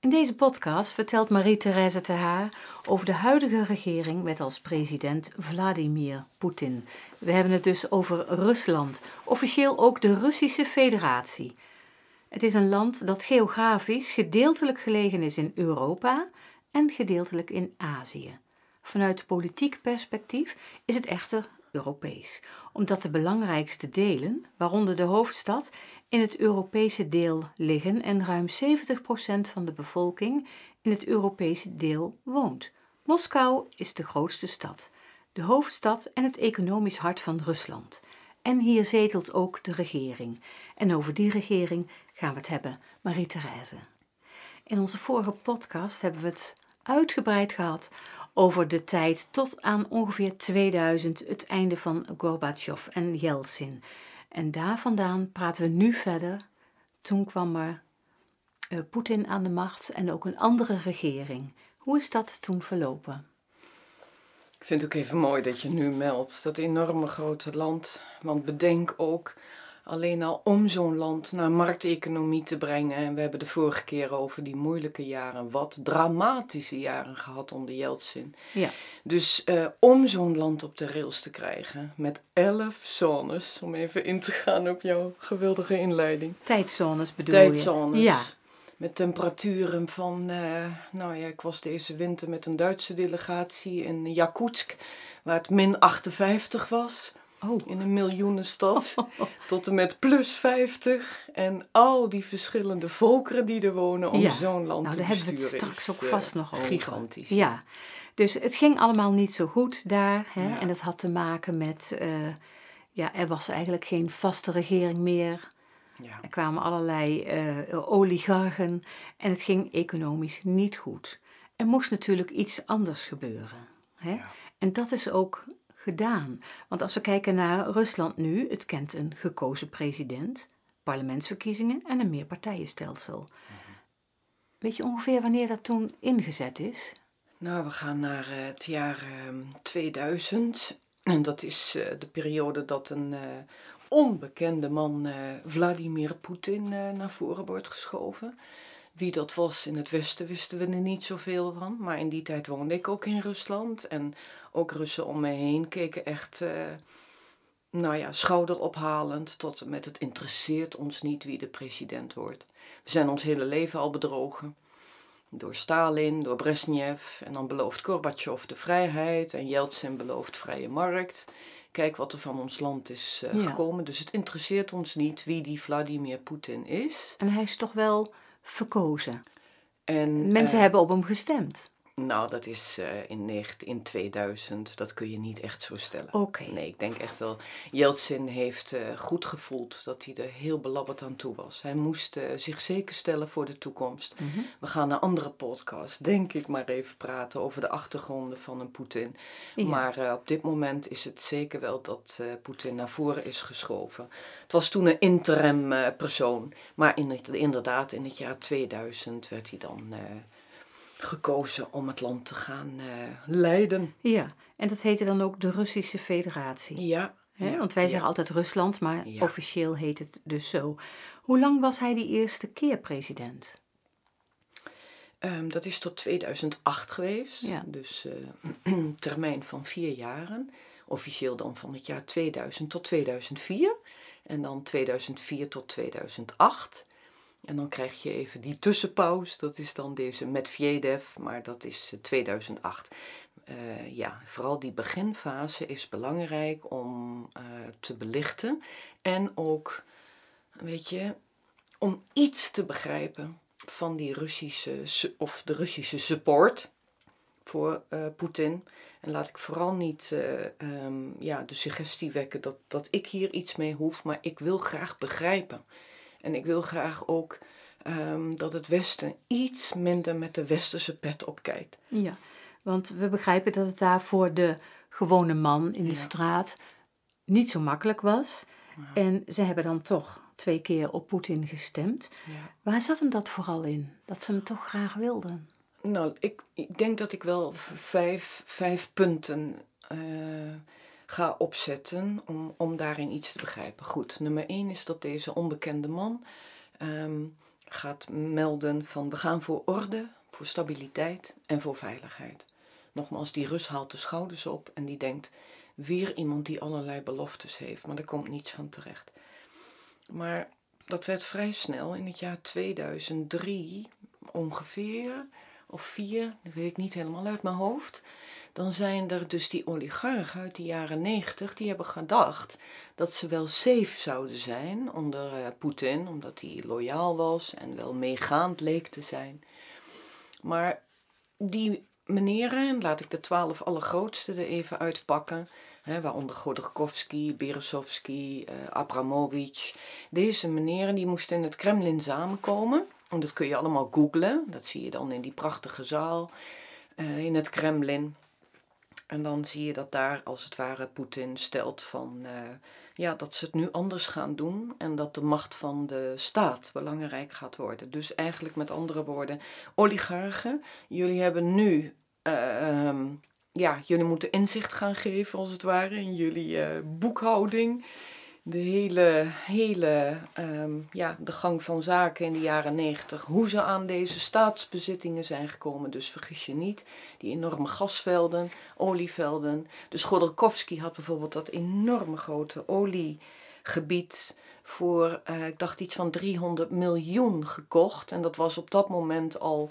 In deze podcast vertelt Marie-Thérèse Terhaar over de huidige regering met als president Vladimir Poetin. We hebben het dus over Rusland, officieel ook de Russische Federatie. Het is een land dat geografisch gedeeltelijk gelegen is in Europa en gedeeltelijk in Azië. Vanuit politiek perspectief is het echter Europees, omdat de belangrijkste delen, waaronder de hoofdstad, in het Europese deel liggen en ruim 70% van de bevolking in het Europese deel woont. Moskou is de grootste stad, de hoofdstad en het economisch hart van Rusland. En hier zetelt ook de regering. En over die regering gaan we het hebben, Marie-Thérèse. In onze vorige podcast hebben we het uitgebreid gehad over de tijd tot aan ongeveer 2000, het einde van Gorbachev en Yeltsin. En daar vandaan praten we nu verder. Toen kwam er Poetin aan de macht en ook een andere regering. Hoe is dat toen verlopen? Ik vind het ook even mooi dat je nu meldt, dat enorme grote land. Want bedenk ook, alleen al om zo'n land naar markteconomie te brengen. En we hebben de vorige keer over die moeilijke jaren, wat dramatische jaren gehad onder Yeltsin. Ja. Dus om zo'n land op de rails te krijgen, met 11 zones, om even in te gaan op jouw geweldige inleiding. Tijdzones bedoel je? Tijdzones. Ja. Met temperaturen van, ik was deze winter met een Duitse delegatie in Jakutsk, waar het min 58 was. Oh. In een miljoenenstad, tot en met plus 50. En al die verschillende volkeren die er wonen om zo'n land te besturen. Daar hebben we het straks ook vast nog over. Gigantisch. Ja, dus het ging allemaal niet zo goed daar. Hè? Ja. En dat had te maken met, er was eigenlijk geen vaste regering meer. Ja. Er kwamen allerlei oligarchen en het ging economisch niet goed. Er moest natuurlijk iets anders gebeuren. Hè? Ja. En dat is ook gedaan. Want als we kijken naar Rusland nu, het kent een gekozen president, parlementsverkiezingen en een meerpartijenstelsel. Weet je ongeveer wanneer dat toen ingezet is? Nou, we gaan naar het jaar 2000. En dat is de periode dat een onbekende man, Vladimir Poetin, naar voren wordt geschoven. Wie dat was in het Westen wisten we er niet zoveel van. Maar in die tijd woonde ik ook in Rusland. En ook Russen om me heen keken echt schouderophalend tot en met het interesseert ons niet wie de president wordt. We zijn ons hele leven al bedrogen. Door Stalin, door Brezhnev. En dan belooft Gorbachev de vrijheid. En Yeltsin belooft vrije markt. Kijk wat er van ons land is gekomen. Dus het interesseert ons niet wie die Vladimir Poetin is. En hij is toch wel verkozen. En, mensen hebben op hem gestemd. Nou, dat is in 2000, dat kun je niet echt zo stellen. Oké. Nee, ik denk echt wel, Yeltsin heeft goed gevoeld dat hij er heel belabberd aan toe was. Hij moest zich zeker stellen voor de toekomst. Mm-hmm. We gaan naar andere podcasts, denk ik, maar even praten over de achtergronden van een Poetin. Ja. Maar op dit moment is het zeker wel dat Poetin naar voren is geschoven. Het was toen een interim persoon, maar inderdaad in het jaar 2000 werd hij dan gekozen om het land te gaan leiden. Ja, en dat heette dan ook de Russische Federatie. Ja. Hè? Ja, Want wij zeggen altijd Rusland, maar officieel heet het dus zo. Hoe lang was hij die eerste keer president? Dat is tot 2008 geweest. Ja. Dus een termijn van 4 jaren. Officieel dan van het jaar 2000 tot 2004. En dan 2004 tot 2008. En dan krijg je even die tussenpauze, dat is dan deze Medvedev, maar dat is 2008. Vooral die beginfase is belangrijk om te belichten. En ook, om iets te begrijpen van die de Russische support voor Poetin. En laat ik vooral niet de suggestie wekken dat ik hier iets mee hoef, maar ik wil graag begrijpen. En ik wil graag ook dat het Westen iets minder met de westerse pet opkijkt. Ja, want we begrijpen dat het daar voor de gewone man in de straat niet zo makkelijk was. Ja. En ze hebben dan toch 2 keer op Poetin gestemd. Ja. Waar zat hem dat vooral in? Dat ze hem toch graag wilden? Nou, ik denk dat ik wel 5 punten ga opzetten om daarin iets te begrijpen. Goed, nummer 1 is dat deze onbekende man gaat melden van we gaan voor orde, voor stabiliteit en voor veiligheid. Nogmaals, die Rus haalt de schouders op en die denkt, weer iemand die allerlei beloftes heeft, maar er komt niets van terecht. Maar dat werd vrij snel in het jaar 2003 ongeveer, of 4, dat weet ik niet helemaal uit mijn hoofd. Dan zijn er dus die oligarchen uit de jaren 90, die hebben gedacht dat ze wel safe zouden zijn onder Poetin, omdat hij loyaal was en wel meegaand leek te zijn. Maar die meneren, laat ik de 12 allergrootste er even uitpakken, waaronder Godorkovsky, Berezovsky, Abramovich. Deze meneren die moesten in het Kremlin samenkomen. En dat kun je allemaal googlen. Dat zie je dan in die prachtige zaal in het Kremlin. En dan zie je dat daar als het ware Poetin stelt van dat ze het nu anders gaan doen. En dat de macht van de staat belangrijk gaat worden. Dus eigenlijk met andere woorden, oligarchen, jullie hebben nu... jullie moeten inzicht gaan geven als het ware in jullie boekhouding. De hele de gang van zaken in de jaren 90. Hoe ze aan deze staatsbezittingen zijn gekomen. Dus vergis je niet, die enorme gasvelden, olievelden. Dus Godorkovsky had bijvoorbeeld dat enorme grote oliegebied voor, ik dacht iets van 300 miljoen gekocht. En dat was op dat moment al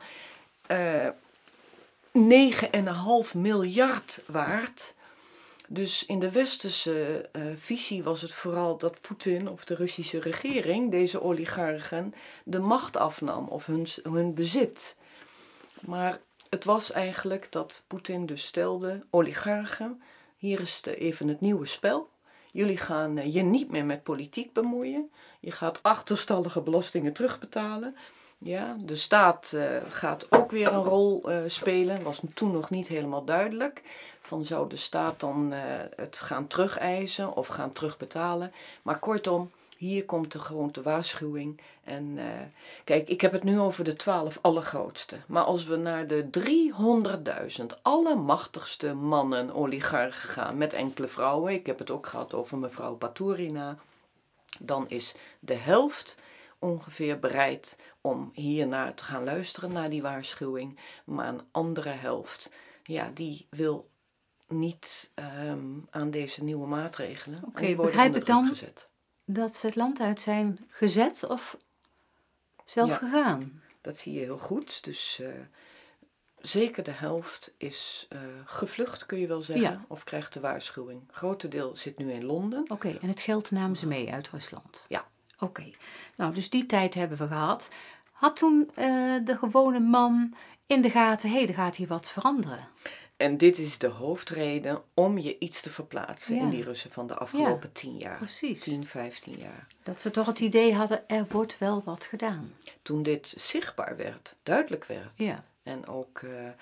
9,5 miljard waard. Dus in de westerse visie was het vooral dat Poetin of de Russische regering deze oligarchen de macht afnam of hun bezit. Maar het was eigenlijk dat Poetin dus stelde, oligarchen, hier is even het nieuwe spel. Jullie gaan je niet meer met politiek bemoeien. Je gaat achterstallige belastingen terugbetalen. Ja, de staat gaat ook weer een rol spelen. Was toen nog niet helemaal duidelijk. Van zou de staat dan het gaan terugeisen of gaan terugbetalen. Maar kortom, hier komt gewoon de waarschuwing. En kijk, ik heb het nu over de 12 allergrootste. Maar als we naar de 300.000 allermachtigste mannen, oligarchen gaan met enkele vrouwen. Ik heb het ook gehad over mevrouw Baturina. Dan is de helft ongeveer bereid om hiernaar te gaan luisteren, naar die waarschuwing. Maar een andere helft, die wil niet aan deze nieuwe maatregelen. Oké, begrijp ik dan gezet. Dat ze het land uit zijn gezet of zelf gegaan? Dat zie je heel goed. Dus zeker de helft is gevlucht, kun je wel zeggen, of krijgt de waarschuwing. Het grote deel zit nu in Londen. Oké, en het geld namen ze mee uit Rusland? Ja. Oké, nou dus die tijd hebben we gehad. Had toen de gewone man in de gaten, er gaat hier wat veranderen? En dit is de hoofdreden om je iets te verplaatsen in die Russen van de afgelopen 10 jaar. Precies. 10, 15 jaar. Dat ze toch het idee hadden, er wordt wel wat gedaan. Toen dit zichtbaar werd, duidelijk werd. Ja. En ook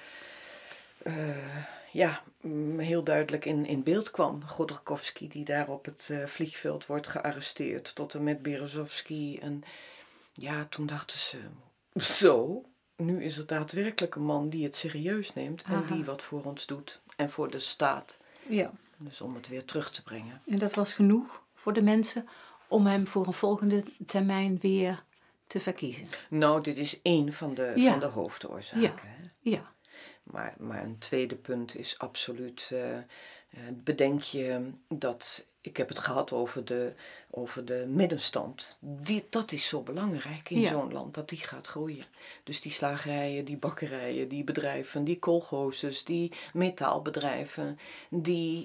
heel duidelijk in beeld kwam. Godorkovsky die daar op het vliegveld wordt gearresteerd. Tot en met Berezovsky. En toen dachten ze, zo, nu is het daadwerkelijk een man die het serieus neemt. En die wat voor ons doet. En voor de staat. Ja. Dus om het weer terug te brengen. En dat was genoeg voor de mensen om hem voor een volgende termijn weer te verkiezen? Nou, dit is één van de hoofdoorzaken. Ja. Hè? Ja. Maar een tweede punt is absoluut, bedenk je dat, ik heb het gehad over de middenstand. Dat is zo belangrijk in zo'n land, dat die gaat groeien. Dus die slagerijen, die bakkerijen, die bedrijven, die kolgozes, die metaalbedrijven, die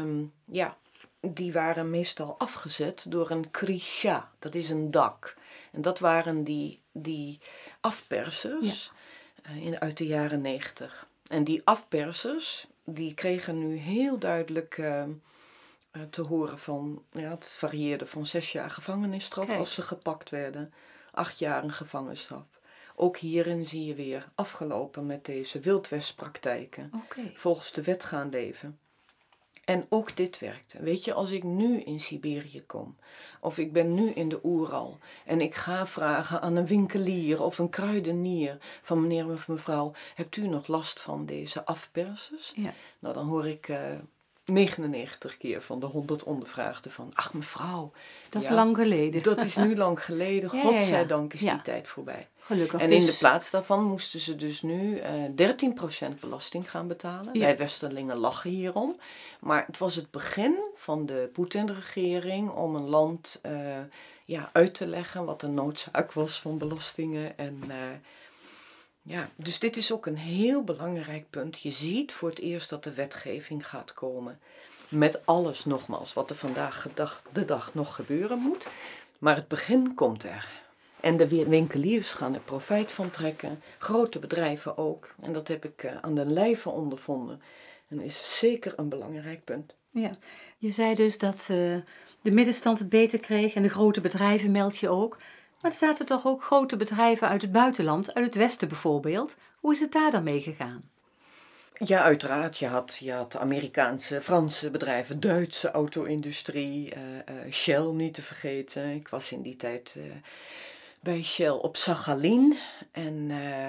waren meestal afgezet door een krisha, dat is een dak. En dat waren die afpersers uit de jaren 90. En die afpersers, die kregen nu heel duidelijk te horen van, het varieerde van 6 jaar gevangenisstraf als ze gepakt werden. 8 jaar een gevangenschap. Ook hierin zie je weer afgelopen met deze wildwestpraktijken. Volgens de wet gaan leven. En ook dit werkte. Weet je, als ik nu in Siberië kom, of ik ben nu in de Oeral, en ik ga vragen aan een winkelier of een kruidenier van meneer of mevrouw, hebt u nog last van deze afpersers? Ja. Nou, dan hoor ik 99 keer van de 100 ondervraagden van, ach mevrouw. Dat is lang geleden. Dat is nu lang geleden. Ja, Godzijdank is die tijd voorbij. Gelukkig. En in de plaats daarvan moesten ze dus nu 13% belasting gaan betalen. Wij Westerlingen lachen hierom. Maar het was het begin van de Poetin-regering om een land uit te leggen wat de noodzaak was van belastingen. En dus dit is ook een heel belangrijk punt. Je ziet voor het eerst dat de wetgeving gaat komen. Met alles nogmaals wat er vandaag de dag nog gebeuren moet. Maar het begin komt er. En de winkeliers gaan er profijt van trekken. Grote bedrijven ook. En dat heb ik aan de lijve ondervonden. En is zeker een belangrijk punt. Ja, je zei dus dat de middenstand het beter kreeg en de grote bedrijven meld je ook. Maar er zaten toch ook grote bedrijven uit het buitenland, uit het westen bijvoorbeeld. Hoe is het daar dan mee gegaan? Ja, uiteraard. Je had Amerikaanse, Franse bedrijven, Duitse auto-industrie, Shell niet te vergeten. Ik was in die tijd bij Shell op Sakhalin. En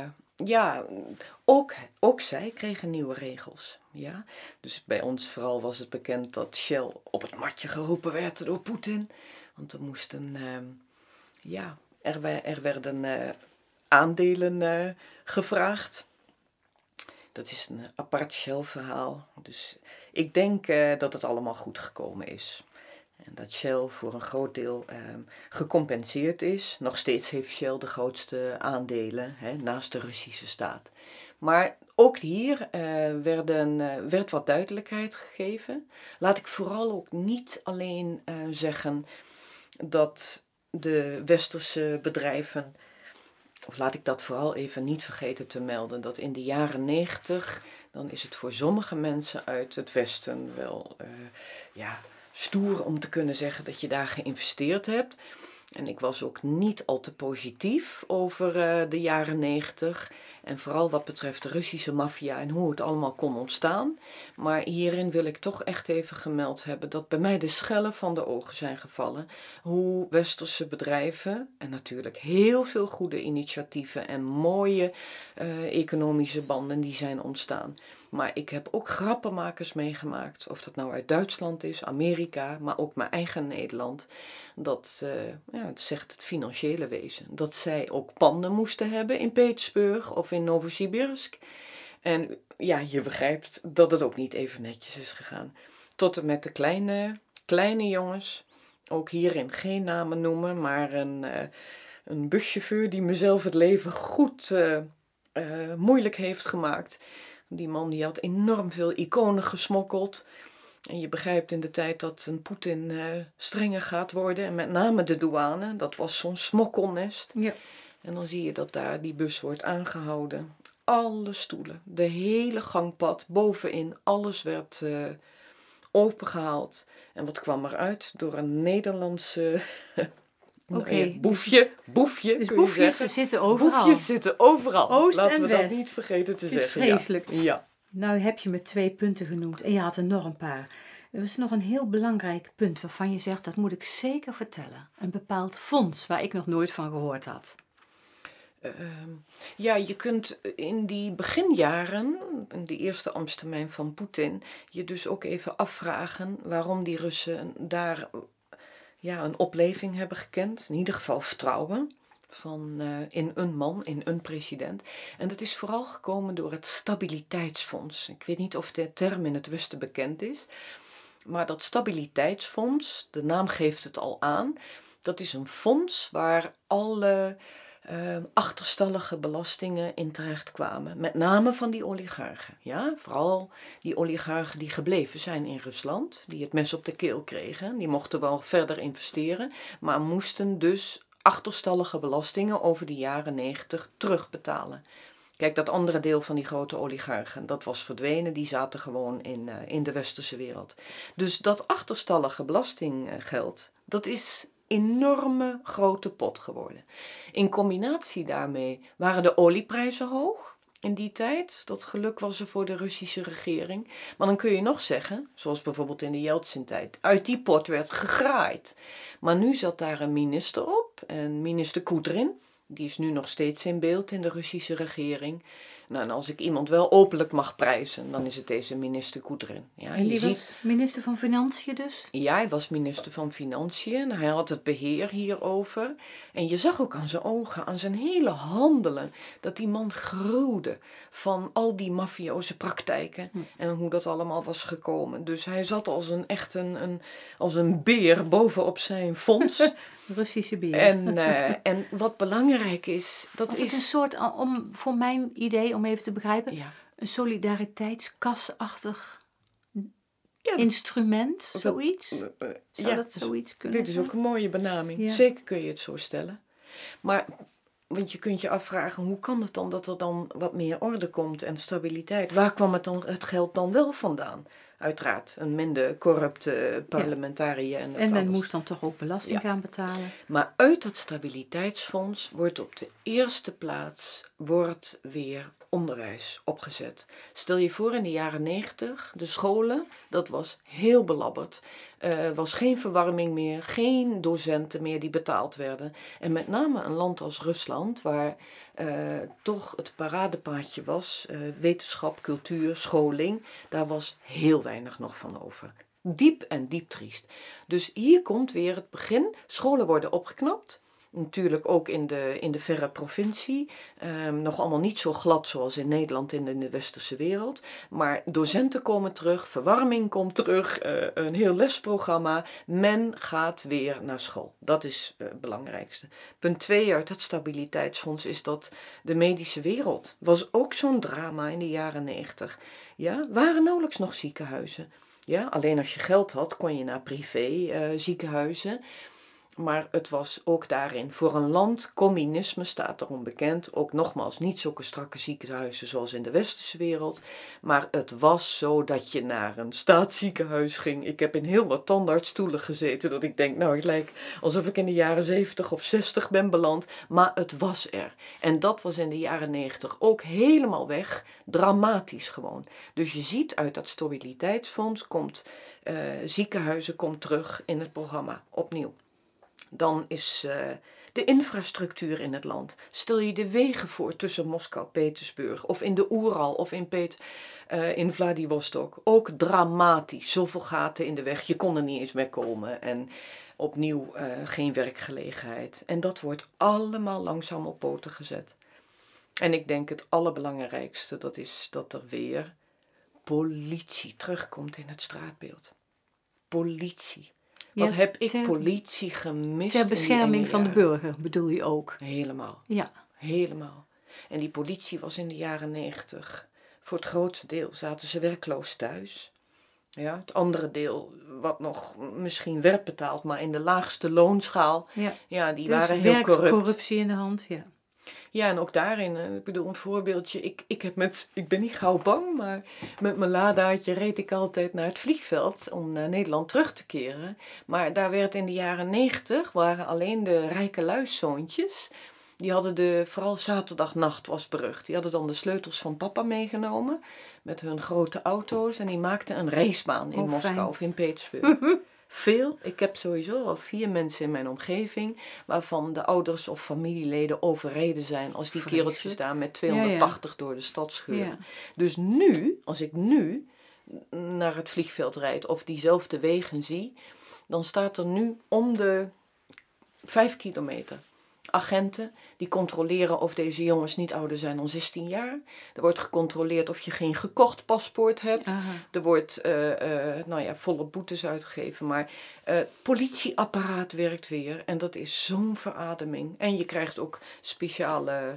ook zij kregen nieuwe regels. Ja? Dus bij ons vooral was het bekend dat Shell op het matje geroepen werd door Poetin. Want er moesten, er werden aandelen gevraagd. Dat is een apart Shell-verhaal. Dus ik denk dat het allemaal goed gekomen is. En dat Shell voor een groot deel gecompenseerd is. Nog steeds heeft Shell de grootste aandelen naast de Russische staat. Maar ook hier werd wat duidelijkheid gegeven. Laat ik vooral ook niet alleen zeggen dat de westerse bedrijven... Of laat ik dat vooral even niet vergeten te melden, dat in de jaren 90, dan is het voor sommige mensen uit het Westen wel stoer om te kunnen zeggen dat je daar geïnvesteerd hebt. En ik was ook niet al te positief over de jaren 90. En vooral wat betreft de Russische maffia en hoe het allemaal kon ontstaan. Maar hierin wil ik toch echt even gemeld hebben dat bij mij de schellen van de ogen zijn gevallen. Hoe westerse bedrijven, en natuurlijk heel veel goede initiatieven en mooie economische banden die zijn ontstaan. Maar ik heb ook grappenmakers meegemaakt, of dat nou uit Duitsland is, Amerika, maar ook mijn eigen Nederland. Dat het zegt het financiële wezen. Dat zij ook panden moesten hebben in Petersburg of in Novosibirsk. En ja, je begrijpt dat het ook niet even netjes is gegaan. Tot en met de kleine jongens, ook hierin geen namen noemen, maar een buschauffeur die mezelf het leven goed moeilijk heeft gemaakt. Die man die had enorm veel iconen gesmokkeld. En je begrijpt in de tijd dat een Poetin strenger gaat worden. En met name de douane, dat was zo'n smokkelnest. Ja. En dan zie je dat daar die bus wordt aangehouden. Alle stoelen, de hele gangpad, bovenin, alles werd opengehaald. En wat kwam eruit? Door een Nederlandse... boefje, dus kun boefjes je zeggen. Zitten overal. Boefjes zitten overal. Oost Laten en we west. dat niet vergeten te zeggen. zeggen. Het is vreselijk. Ja. Nou heb je me 2 punten genoemd en je had er nog een paar. Er is nog een heel belangrijk punt waarvan je zegt, dat moet ik zeker vertellen. Een bepaald fonds waar ik nog nooit van gehoord had. Je kunt in die beginjaren, in de eerste ambtstermijn van Poetin, je dus ook even afvragen waarom die Russen daar een opleving hebben gekend. In ieder geval vertrouwen in een man, in een president. En dat is vooral gekomen door het Stabiliteitsfonds. Ik weet niet of de term in het Westen bekend is. Maar dat Stabiliteitsfonds, de naam geeft het al aan, dat is een fonds waar alle achterstallige belastingen in terecht kwamen. Met name van die oligarchen. Ja? Vooral die oligarchen die gebleven zijn in Rusland, die het mes op de keel kregen. Die mochten wel verder investeren, maar moesten dus achterstallige belastingen over de jaren 90 terugbetalen. Kijk, dat andere deel van die grote oligarchen, dat was verdwenen. Die zaten gewoon in de westerse wereld. Dus dat achterstallige belastinggeld, dat is enorme grote pot geworden. In combinatie daarmee waren de olieprijzen hoog in die tijd. Dat geluk was er voor de Russische regering. Maar dan kun je nog zeggen, zoals bijvoorbeeld in de Jeltsin-tijd, uit die pot werd gegraaid. Maar nu zat daar een minister op, en minister Kudrin. Die is nu nog steeds in beeld in de Russische regering. Nou, en als ik iemand wel openlijk mag prijzen, dan is het deze minister Kudrin. Ja, En die was minister van Financiën dus? Ja, hij was minister van Financiën. Hij had het beheer hierover. En je zag ook aan zijn ogen, aan zijn hele handelen, dat die man gruwde van al die mafioze praktijken en hoe dat allemaal was gekomen. Dus hij zat als als een beer bovenop zijn fonds. Russische beer. En wat belangrijk is, was het een soort, voor mijn idee, om even te begrijpen, ja, een solidariteitskasachtig instrument, zoiets? Zou dat zoiets kunnen Dit is ook een mooie benaming. Ja. Zeker kun je het zo stellen. Maar, want je kunt je afvragen, hoe kan het dan dat er dan wat meer orde komt en stabiliteit? Waar kwam het geld dan wel vandaan? Uiteraard, een minder corrupte parlementariër. En men moest dan toch ook belasting gaan betalen. Maar uit dat stabiliteitsfonds wordt op de eerste plaats weer onderwijs opgezet. Stel je voor in de jaren 90, de scholen, dat was heel belabberd. Was geen verwarming meer, geen docenten meer die betaald werden. En met name een land als Rusland, waar toch het paradepaadje was, wetenschap, cultuur, scholing, daar was heel weinig nog van over. Diep en diep triest. Dus hier komt weer het begin. Scholen worden opgeknapt. Natuurlijk ook in de verre provincie. Nog allemaal niet zo glad zoals in Nederland en in de westerse wereld. Maar docenten komen terug, verwarming komt terug, een heel lesprogramma. Men gaat weer naar school. Dat is het belangrijkste. Punt 2 uit het stabiliteitsfonds is dat de medische wereld was ook zo'n drama in de jaren 90. Ja, waren nauwelijks nog ziekenhuizen. Ja, alleen als je geld had kon je naar privé ziekenhuizen. Maar het was ook daarin voor een land, communisme staat erom bekend, ook nogmaals niet zulke strakke ziekenhuizen zoals in de westerse wereld, maar het was zo dat je naar een staatsziekenhuis ging. Ik heb in heel wat tandartsstoelen gezeten dat ik denk, nou het lijkt alsof ik in de jaren 70 of 60 ben beland, maar het was er. En dat was in de jaren 90 ook helemaal weg, dramatisch gewoon. Dus je ziet uit dat stabiliteitsfonds ziekenhuizen komt terug in het programma, opnieuw. Dan is de infrastructuur in het land. Stel je de wegen voor tussen Moskou, Petersburg of in de Oeral of in Vladivostok. Ook dramatisch. Zoveel gaten in de weg. Je kon er niet eens meer komen. En opnieuw geen werkgelegenheid. En dat wordt allemaal langzaam op poten gezet. En ik denk het allerbelangrijkste, dat is dat er weer politie terugkomt in het straatbeeld. Politie. Wat heb ik politie gemist? Ter bescherming van de burger bedoel je ook? Helemaal. Ja. Helemaal. En die politie was in de jaren 90. Voor het grootste deel zaten ze werkloos thuis. Ja, het andere deel, wat nog misschien werd betaald, maar in de laagste loonschaal. Ja, die dus waren heel corrupt. Corruptie in de hand, ja. Ja, en ook daarin, ik bedoel een voorbeeldje, ik ben niet gauw bang, maar met mijn Ladaatje reed ik altijd naar het vliegveld om naar Nederland terug te keren. Maar daar werd in de jaren 90, waren alleen de rijke luiszoontjes, die hadden vooral zaterdagnacht was berucht, die hadden dan de sleutels van papa meegenomen met hun grote auto's en die maakten een racebaan in Moskou of in Petersburg. Veel. Ik heb sowieso al 4 mensen in mijn omgeving waarvan de ouders of familieleden overreden zijn als die kereltjes daar met 280 door de stad scheuren. Ja. Dus nu, als ik nu naar het vliegveld rijd of diezelfde wegen zie, dan staat er nu om de 5 kilometer agenten die controleren of deze jongens niet ouder zijn dan 16 jaar. Er wordt gecontroleerd of je geen gekocht paspoort hebt. Aha. Er wordt volle boetes uitgegeven. Maar het politieapparaat werkt weer. En dat is zo'n verademing. En je krijgt ook speciale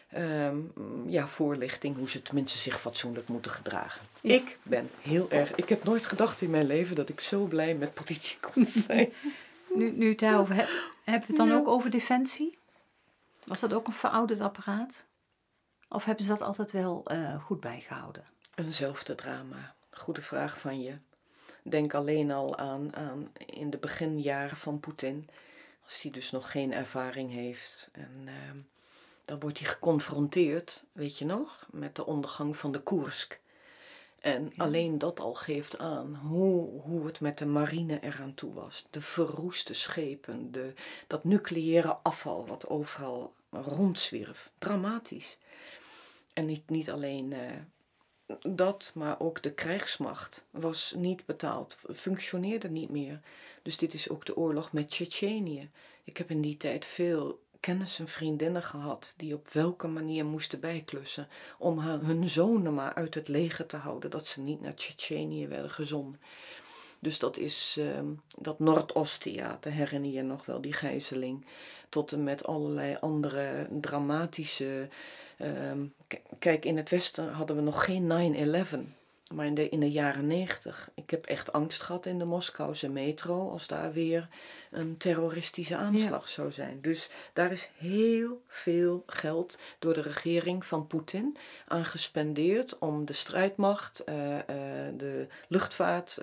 voorlichting hoe ze tenminste zich fatsoenlijk moeten gedragen. Ja. Ik ben heel erg... Ik heb nooit gedacht in mijn leven dat ik zo blij met politie kon zijn. Nu het daarover hebben we het dan ook over defensie? Was dat ook een verouderd apparaat? Of hebben ze dat altijd wel goed bijgehouden? Eenzelfde drama. Goede vraag van je. Denk alleen al aan in de beginjaren van Poetin. Als hij dus nog geen ervaring heeft. En dan wordt hij geconfronteerd, weet je nog, met de ondergang van de Koersk. En alleen dat al geeft aan hoe het met de marine eraan toe was. De verroeste schepen, dat nucleaire afval wat overal rondzwierf. Dramatisch. En niet alleen dat, maar ook de krijgsmacht was niet betaald, functioneerde niet meer. Dus dit is ook de oorlog met Tsjetsjenië. Ik heb in die tijd veel kennissen en vriendinnen gehad die op welke manier moesten bijklussen om hun zonen maar uit het leger te houden, dat ze niet naar Tsjetsjenië werden gezonden. Dus dat is dat Noordoost-theater, herinner je nog wel, die gijzeling. Tot en met allerlei andere dramatische... kijk, in het Westen hadden we nog geen 9/11. Maar in de jaren 90, ik heb echt angst gehad in de Moskouse metro als daar weer een terroristische aanslag zou zijn. Dus daar is heel veel geld door de regering van Poetin aan gespendeerd om de strijdmacht, de luchtvaart,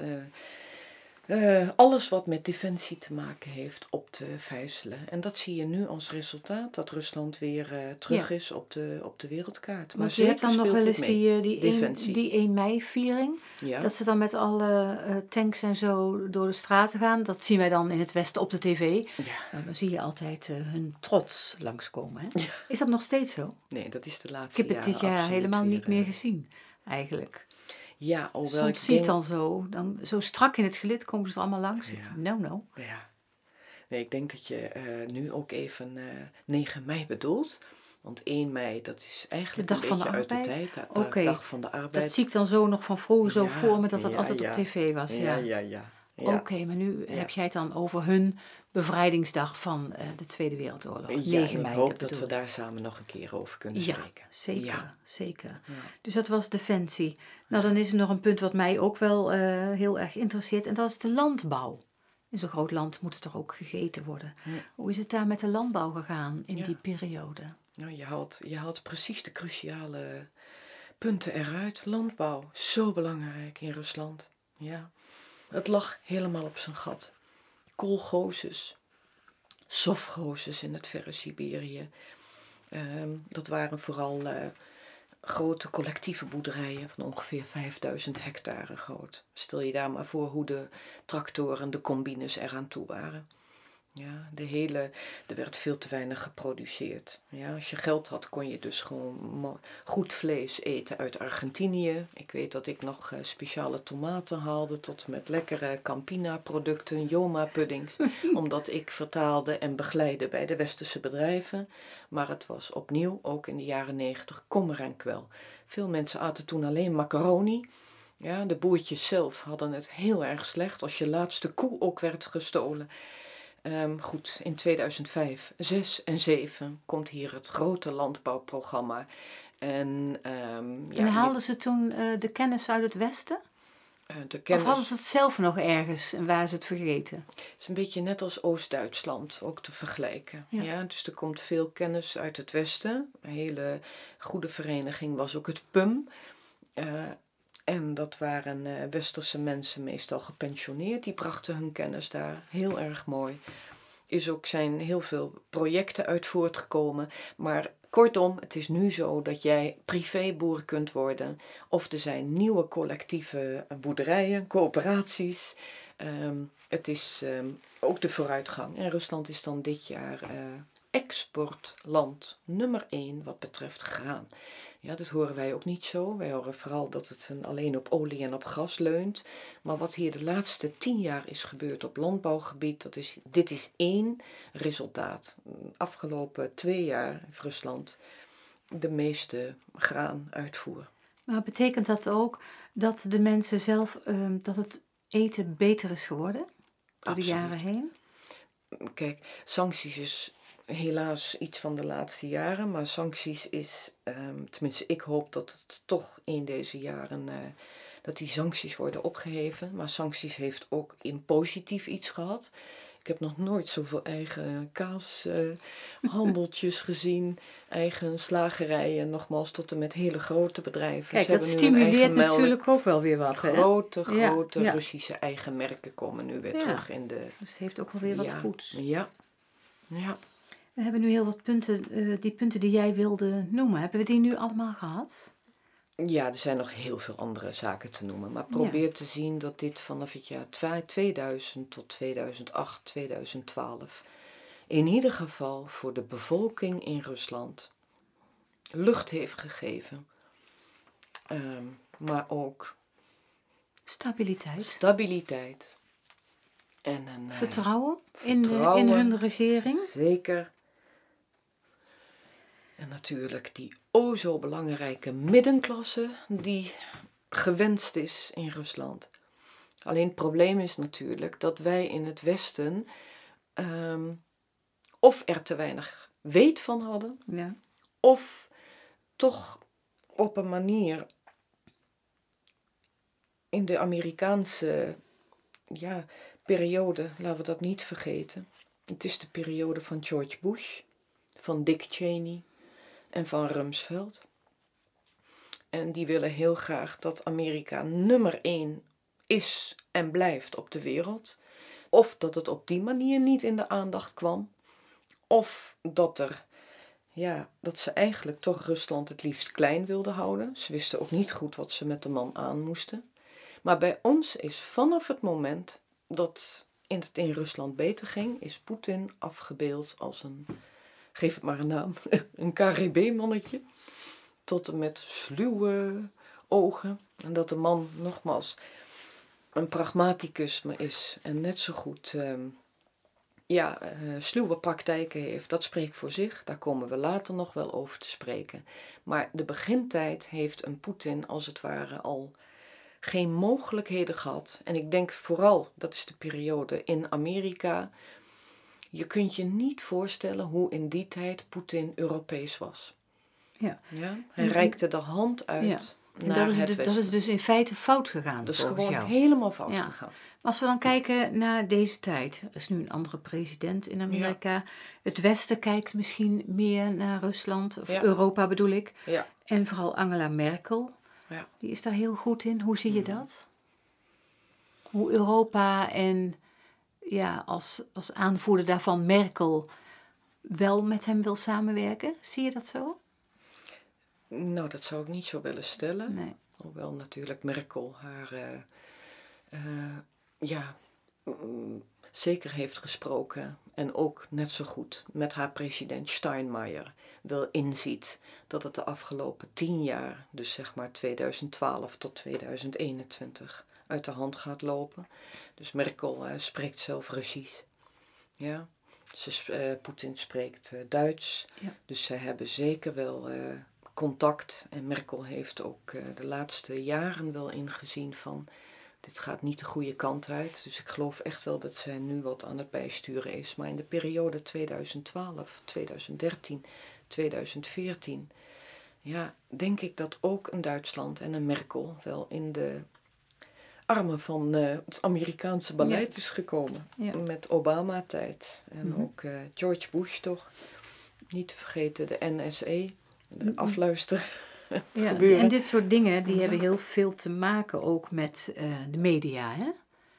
alles wat met defensie te maken heeft op te vijzelen. En dat zie je nu als resultaat, dat Rusland weer terug is op de wereldkaart. Maar je hebt dan nog wel eens die 1 mei-viering. Ja. Dat ze dan met alle tanks en zo door de straten gaan. Dat zien wij dan in het Westen op de tv. Ja. Dan zie je altijd hun trots langskomen. Hè? Ja. Is dat nog steeds zo? Nee, dat is de laatste jaren. Ik heb het dit jaar helemaal niet meer gezien, eigenlijk. Ja, soms zie je het dan zo strak in het gelid komen ze er allemaal langs. Ja. No. Ja. Nee, ik denk dat je nu ook even 9 mei bedoelt. Want 1 mei, dat is eigenlijk de dag een van beetje de uit arbeid. de tijd. De dag van de arbeid. Dat zie ik dan zo nog van vroeger zo voor me, dat altijd op tv was. Ja. Oké, maar nu heb jij het dan over hun bevrijdingsdag van de Tweede Wereldoorlog. 9 mei. Ik hoop dat we daar samen nog een keer over kunnen spreken. Zeker. Ja. Dus dat was defensie. Nou, dan is er nog een punt wat mij ook wel heel erg interesseert. En dat is de landbouw. In zo'n groot land moet er toch ook gegeten worden. Ja. Hoe is het daar met de landbouw gegaan in die periode? Nou, je haalt precies de cruciale punten eruit. Landbouw, zo belangrijk in Rusland. Ja. Het lag helemaal op zijn gat. Kolgozes, sovgozes in het verre Siberië. Dat waren vooral grote collectieve boerderijen van ongeveer 5000 hectare groot. Stel je daar maar voor hoe de tractoren, de combines eraan toe waren. Ja, er werd veel te weinig geproduceerd. Ja, als je geld had, kon je dus gewoon goed vlees eten uit Argentinië. Ik weet dat ik nog speciale tomaten haalde, tot met lekkere Campina-producten, Joma-puddings. Omdat ik vertaalde en begeleidde bij de westerse bedrijven. Maar het was opnieuw, ook in de jaren 90, kommer en kwel. Veel mensen aten toen alleen macaroni. Ja, de boertjes zelf hadden het heel erg slecht als je laatste koe ook werd gestolen. Goed, in 2005, 6 en 7 komt hier het grote landbouwprogramma. En haalden ze toen de kennis uit het Westen? Of hadden ze het zelf nog ergens en waren ze het vergeten? Het is een beetje net als Oost-Duitsland ook te vergelijken. Ja, dus er komt veel kennis uit het Westen. Een hele goede vereniging was ook het PUM. En dat waren westerse mensen, meestal gepensioneerd. Die brachten hun kennis daar. Heel erg mooi. Zijn heel veel projecten uit voortgekomen. Maar kortom, het is nu zo dat jij privéboer kunt worden. Of er zijn nieuwe collectieve boerderijen, coöperaties. Het is ook de vooruitgang. En Rusland is dan dit jaar exportland nummer 1 wat betreft graan. Ja, dat horen wij ook niet zo. Wij horen vooral dat het alleen op olie en op gas leunt. Maar wat hier de laatste 10 jaar is gebeurd op landbouwgebied, dit is 1 resultaat. Afgelopen 2 jaar heeft Rusland de meeste graanuitvoer. Maar betekent dat ook dat de mensen zelf, dat het eten beter is geworden door de jaren heen? Kijk, sancties is helaas iets van de laatste jaren, maar sancties is, tenminste ik hoop dat het toch in deze jaren, dat die sancties worden opgeheven. Maar sancties heeft ook in positief iets gehad. Ik heb nog nooit zoveel eigen kaashandeltjes gezien, eigen slagerijen, nogmaals tot en met hele grote bedrijven. Kijk, dat stimuleert natuurlijk ook wel weer wat. Grote Russische eigen merken komen nu weer terug in de... Dus het heeft ook wel weer wat goeds. Ja. We hebben nu heel wat punten, die punten die jij wilde noemen. Hebben we die nu allemaal gehad? Ja, er zijn nog heel veel andere zaken te noemen. Maar probeer te zien dat dit vanaf het jaar 2000 tot 2008, 2012... in ieder geval voor de bevolking in Rusland lucht heeft gegeven. Maar ook stabiliteit. En een vertrouwen, vertrouwen in hun regering. Zeker. En natuurlijk die zo belangrijke middenklasse die gewenst is in Rusland. Alleen het probleem is natuurlijk dat wij in het Westen of er te weinig weet van hadden, Ja. of toch op een manier in de Amerikaanse periode, laten we dat niet vergeten. Het is de periode van George Bush, van Dick Cheney en van Rumsfeld. En die willen heel graag dat Amerika nummer 1 is en blijft op de wereld. Of dat het op die manier niet in de aandacht kwam. Of dat dat ze eigenlijk toch Rusland het liefst klein wilden houden. Ze wisten ook niet goed wat ze met de man aan moesten. Maar bij ons is vanaf het moment dat het in Rusland beter ging, is Poetin afgebeeld als geef het maar een naam, een KGB-mannetje. Tot en met sluwe ogen. En dat de man nogmaals een pragmaticus is en net zo goed sluwe praktijken heeft. Dat spreekt voor zich, daar komen we later nog wel over te spreken. Maar de begintijd heeft een Poetin als het ware al geen mogelijkheden gehad. En ik denk vooral, dat is de periode in Amerika. Je kunt je niet voorstellen hoe in die tijd Poetin Europees was. Ja. Hij reikte de hand uit naar het Westen. Dat is dus in feite fout gegaan. Dat is gewoon helemaal fout gegaan. Maar als we dan kijken naar deze tijd. Er is nu een andere president in Amerika. Ja. Het Westen kijkt misschien meer naar Rusland. Of Europa bedoel ik. Ja. En vooral Angela Merkel. Ja. Die is daar heel goed in. Hoe zie je dat? Hoe Europa en als aanvoerder daarvan Merkel wel met hem wil samenwerken? Zie je dat zo? Nou, dat zou ik niet zo willen stellen. Nee. Hoewel natuurlijk Merkel haar zeker heeft gesproken. En ook net zo goed met haar president Steinmeier wel inziet dat het de afgelopen 10 jaar, dus zeg maar 2012 tot 2021, uit de hand gaat lopen. Dus Merkel spreekt zelf Russisch. Ja. Poetin spreekt Duits. Ja. Dus zij hebben zeker wel contact. En Merkel heeft ook de laatste jaren wel ingezien van dit gaat niet de goede kant uit. Dus ik geloof echt wel dat zij nu wat aan het bijsturen is. Maar in de periode 2012, 2013, 2014... denk ik dat ook een Duitsland en een Merkel wel in de armen van het Amerikaanse beleid is gekomen. Ja. Met Obama-tijd. En ook George Bush toch. Niet te vergeten de NSA, de afluister. En dit soort dingen die hebben heel veel te maken ook met de media. Hè?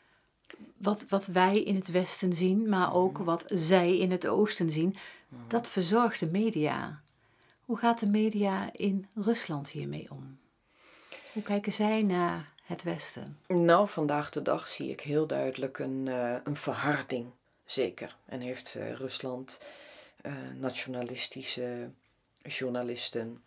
Wat wij in het Westen zien, maar ook wat zij in het Oosten zien. Dat verzorgt de media. Hoe gaat de media in Rusland hiermee om? Hoe kijken zij naar het Westen? Nou, vandaag de dag zie ik heel duidelijk een verharding, zeker. En heeft Rusland nationalistische journalisten.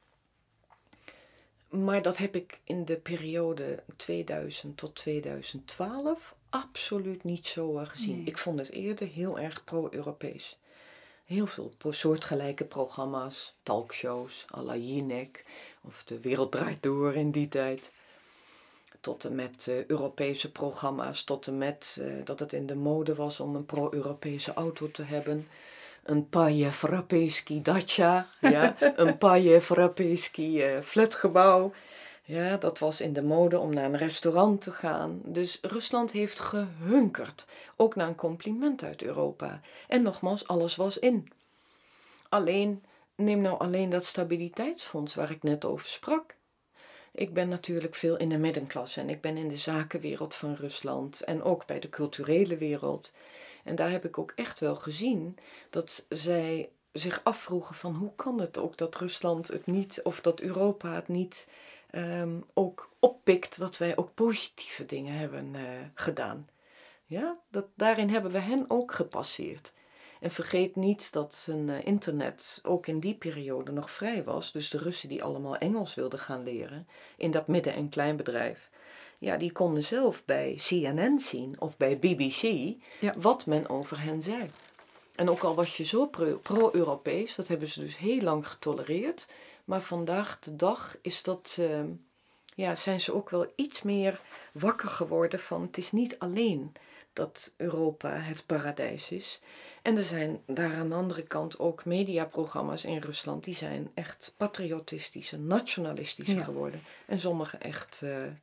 Maar dat heb ik in de periode 2000 tot 2012 absoluut niet zo gezien. Nee. Ik vond het eerder heel erg pro-Europees. Heel veel soortgelijke programma's, talkshows, à la Jinek of De Wereld Draait Door in die tijd. Tot en met Europese programma's, tot en met dat het in de mode was om een pro-Europese auto te hebben. Een Paje Frappesky Dacia, een Paje Frappesky flatgebouw. Ja, dat was in de mode om naar een restaurant te gaan. Dus Rusland heeft gehunkerd, ook naar een compliment uit Europa. En nogmaals, alles was in. Neem nou alleen dat stabiliteitsfonds waar ik net over sprak. Ik ben natuurlijk veel in de middenklasse en ik ben in de zakenwereld van Rusland en ook bij de culturele wereld. En daar heb ik ook echt wel gezien dat zij zich afvroegen van hoe kan het ook dat Rusland het niet, of dat Europa het niet ook oppikt dat wij ook positieve dingen hebben gedaan. Ja, daarin hebben we hen ook gepasseerd. En vergeet niet dat internet ook in die periode nog vrij was. Dus de Russen die allemaal Engels wilden gaan leren in dat midden- en kleinbedrijf. Ja, die konden zelf bij CNN zien of bij BBC wat men over hen zei. En ook al was je zo pro-Europees, dat hebben ze dus heel lang getolereerd. Maar vandaag de dag is dat, zijn ze ook wel iets meer wakker geworden van het is niet alleen dat Europa het paradijs is. En er zijn daar aan de andere kant ook mediaprogramma's in Rusland die zijn echt patriotistische, nationalistische geworden. En sommige echt,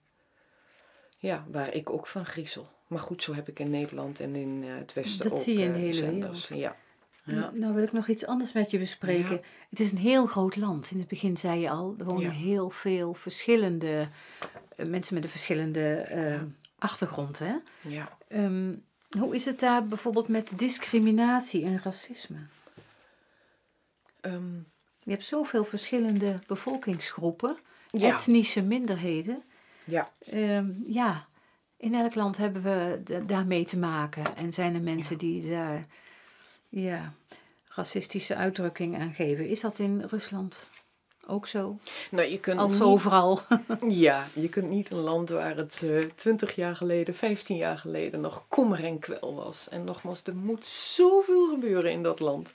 waar ik ook van griezel. Maar goed, zo heb ik in Nederland en in het Westen dat ook zie je in de hele zenders. wereld. Ja. Nou wil ik nog iets anders met je bespreken. Ja. Het is een heel groot land. In het begin zei je al, er wonen heel veel verschillende mensen met een verschillende achtergrond. Hè? Ja. Hoe is het daar bijvoorbeeld met discriminatie en racisme? Je hebt zoveel verschillende bevolkingsgroepen, etnische minderheden. Ja. In elk land hebben we daarmee te maken. En zijn er mensen die daar racistische uitdrukking aan geven. Is dat in Rusland ook zo? Nou, je kunt als overal. Ja, je kunt niet een land waar het 20 jaar geleden, 15 jaar geleden nog kommer en kwel was. En nogmaals, er moet zoveel gebeuren in dat land.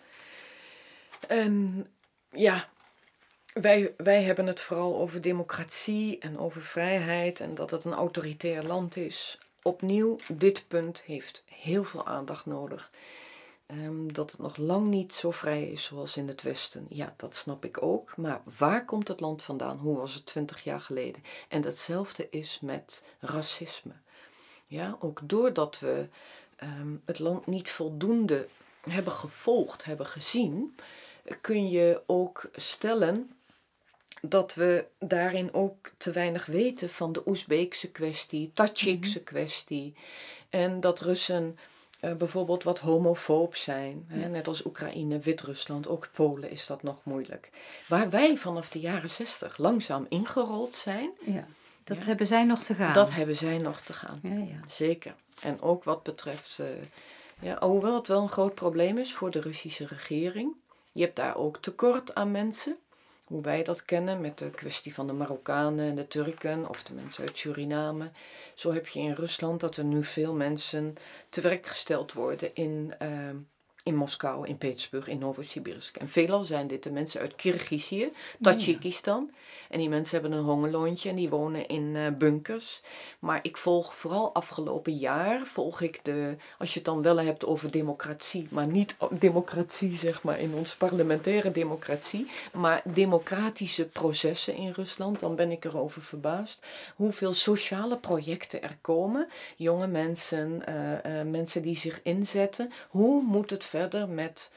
En ja, wij hebben het vooral over democratie en over vrijheid en dat het een autoritair land is. Opnieuw, dit punt heeft heel veel aandacht nodig. Dat het nog lang niet zo vrij is zoals in het Westen. Ja, dat snap ik ook. Maar waar komt het land vandaan? Hoe was het 20 jaar geleden? En datzelfde is met racisme. Ja, ook doordat we het land niet voldoende hebben gevolgd, hebben gezien, kun je ook stellen dat we daarin ook te weinig weten van de Oezbeekse kwestie, Tajikse kwestie. En dat Russen bijvoorbeeld wat homofoob zijn. Hè? Net als Oekraïne, Wit-Rusland, ook Polen is dat nog moeilijk. Waar wij vanaf de jaren 60 langzaam ingerold zijn. Ja, dat hebben zij nog te gaan. Dat hebben zij nog te gaan, zeker. En ook wat betreft, hoewel het wel een groot probleem is voor de Russische regering. Je hebt daar ook tekort aan mensen. Hoe wij dat kennen met de kwestie van de Marokkanen en de Turken of de mensen uit Suriname. Zo heb je in Rusland dat er nu veel mensen te werk gesteld worden in Moskou, in Petersburg, in Novosibirsk. En veelal zijn dit de mensen uit Kirgizië, Tajikistan. En die mensen hebben een hongerloontje en die wonen in bunkers. Maar ik volg vooral afgelopen jaar, als je het dan wel hebt over democratie, maar niet democratie zeg maar in ons parlementaire democratie, maar democratische processen in Rusland, dan ben ik erover verbaasd hoeveel sociale projecten er komen. Jonge mensen, mensen die zich inzetten. Hoe moet het verder met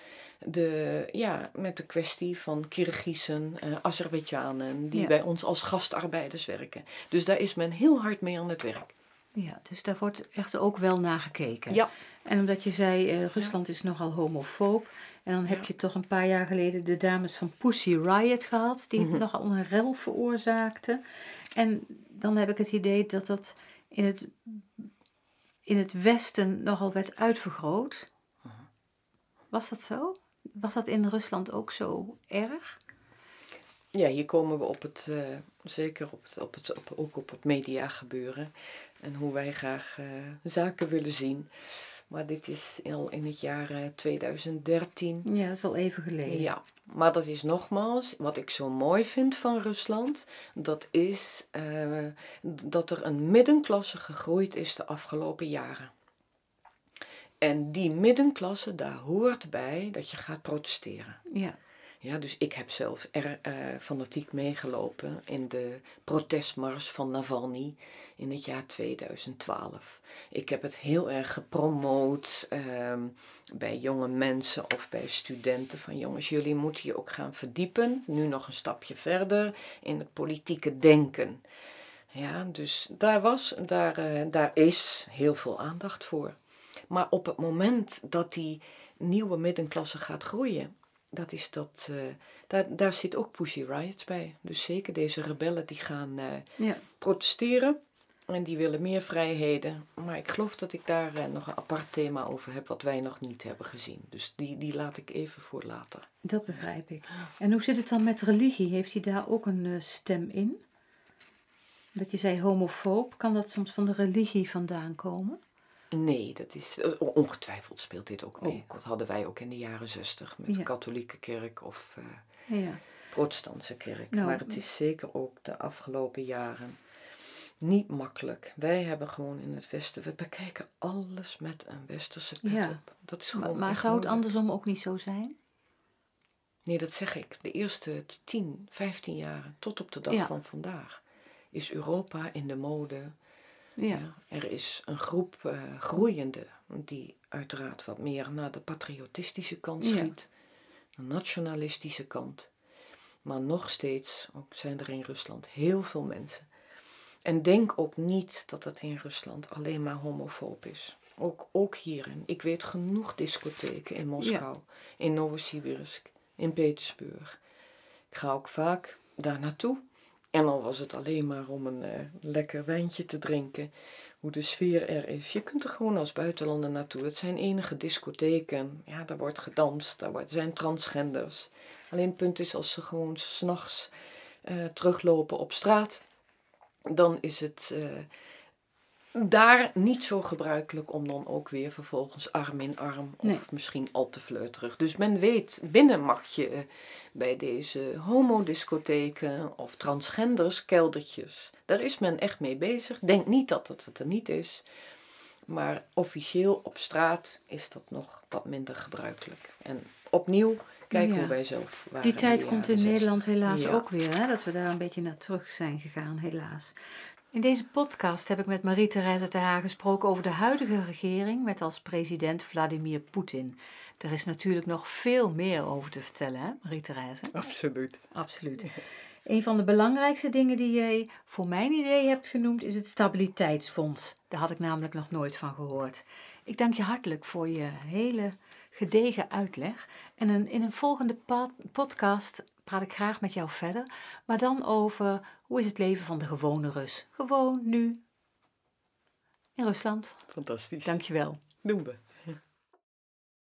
de kwestie van Kirgizen, Azerbeidzjanen, die bij ons als gastarbeiders werken. Dus daar is men heel hard mee aan het werk. Ja, dus daar wordt echt ook wel naar gekeken. Ja. En omdat je zei, Rusland is nogal homofoob. En dan heb je toch een paar jaar geleden de dames van Pussy Riot gehad, die nogal een rel veroorzaakten. En dan heb ik het idee dat dat in het Westen nogal werd uitvergroot. Was dat zo? Was dat in Rusland ook zo erg? Ja, hier komen we op het, zeker ook op het mediagebeuren. En hoe wij graag zaken willen zien. Maar dit is al in het jaar 2013. Ja, dat is al even geleden. Ja, maar dat is nogmaals, wat ik zo mooi vind van Rusland, dat is dat er een middenklasse gegroeid is de afgelopen jaren. En die middenklasse, daar hoort bij dat je gaat protesteren. Ja. Ja, dus ik heb zelf fanatiek meegelopen in de protestmars van Navalny in het jaar 2012. Ik heb het heel erg gepromoot bij jonge mensen of bij studenten. Van jongens, jullie moeten je ook gaan verdiepen, nu nog een stapje verder, in het politieke denken. Ja, dus daar is heel veel aandacht voor. Maar op het moment dat die nieuwe middenklasse gaat groeien, daar zit ook Pussy Riots bij. Dus zeker deze rebellen die gaan protesteren. En die willen meer vrijheden. Maar ik geloof dat ik daar nog een apart thema over heb wat wij nog niet hebben gezien. Dus die laat ik even voor later. Dat begrijp ik. En hoe zit het dan met religie? Heeft hij daar ook een stem in? Dat je zei homofoob, kan dat soms van de religie vandaan komen? Nee, dat is ongetwijfeld speelt dit ook mee. Ook. Dat hadden wij ook in de jaren 60 met de katholieke kerk of protestantse kerk. Nou, maar het is zeker ook de afgelopen jaren niet makkelijk. Wij hebben gewoon in het Westen, we bekijken alles met een westerse pet op. Dat is gewoon maar zou het andersom ook niet zo zijn? Nee, dat zeg ik. De eerste 10, 15 jaren tot op de dag van vandaag is Europa in de mode. Ja, er is een groep groeiende die uiteraard wat meer naar de patriotistische kant schiet. De nationalistische kant. Maar nog steeds ook zijn er in Rusland heel veel mensen. En denk ook niet dat het in Rusland alleen maar homofoob is. Ook hierin. Ik weet genoeg discotheken in Moskou, in Novosibirsk, in Petersburg. Ik ga ook vaak daar naartoe. En al was het alleen maar om een lekker wijntje te drinken, hoe de sfeer er is. Je kunt er gewoon als buitenlander naartoe. Het zijn enige discotheken. Ja, daar wordt gedanst, daar zijn transgenders. Alleen het punt is, als ze gewoon 's nachts teruglopen op straat, dan is het daar niet zo gebruikelijk om dan ook weer vervolgens arm in arm of misschien al te flirterig. Dus men weet, binnen mag je bij deze homodiscotheken of transgenders, keldertjes, daar is men echt mee bezig. Denk niet dat het er niet is, maar officieel op straat is dat nog wat minder gebruikelijk. En opnieuw, kijk hoe wij zelf waren. Die tijd komt in Nederland helaas ook weer, hè? Dat we daar een beetje naar terug zijn gegaan, helaas. In deze podcast heb ik met Marie-Thérèse ter Haar gesproken over de huidige regering met als president Vladimir Poetin. Er is natuurlijk nog veel meer over te vertellen, hè, Marie-Thérèse? Absoluut. Een van de belangrijkste dingen die jij voor mijn idee hebt genoemd is het Stabiliteitsfonds. Daar had ik namelijk nog nooit van gehoord. Ik dank je hartelijk voor je hele gedegen uitleg. En in een volgende podcast praat ik graag met jou verder, maar dan over hoe is het leven van de gewone Rus. Gewoon nu in Rusland. Fantastisch. Dankjewel. Doen we.